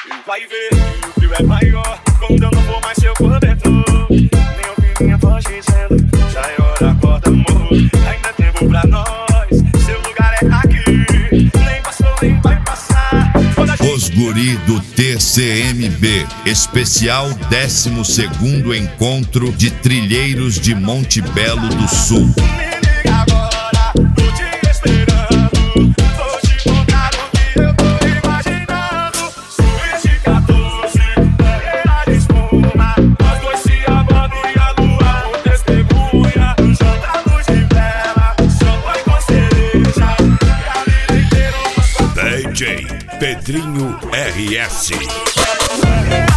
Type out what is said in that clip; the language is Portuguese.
Vai ver que o frio é maior quando eu não vou mais seu cobertor. Nem ouvi minha voz dizendo, já é hora, acorda amor. Ainda é tempo pra nós, seu lugar é aqui. Nem passou, nem vai passar. Os guri do TCMB, especial 12º encontro de trilheiros de Monte Belo do Sul. DJ Pedrinho RS.